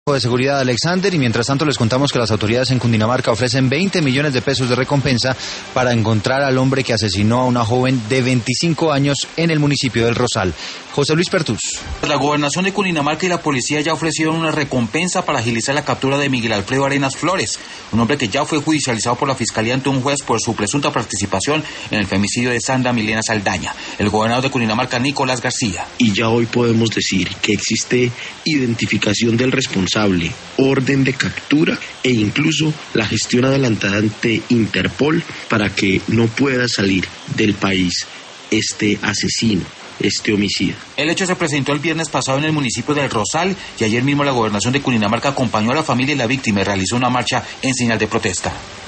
De seguridad Alexander, y mientras tanto les contamos que las autoridades en Cundinamarca ofrecen 20 millones de pesos de recompensa para encontrar al hombre que asesinó a una joven de 25 años en el municipio del Rosal. José Luis Pertús. La gobernación de Cundinamarca y la policía ya ofrecieron una recompensa para agilizar la captura de Miguel Alfredo Arenas Flores, un hombre que ya fue judicializado por la fiscalía ante un juez por su presunta participación en el femicidio de Sandra Milena Saldaña. El gobernador de Cundinamarca, Nicolás García. Y ya hoy podemos decir que existe identificación del responsable, orden de captura e incluso la gestión adelantada ante Interpol para que no pueda salir del país este asesino, este homicida. El hecho se presentó el viernes pasado en el municipio del Rosal y ayer mismo la gobernación de Cundinamarca acompañó a la familia y la víctima y realizó una marcha en señal de protesta.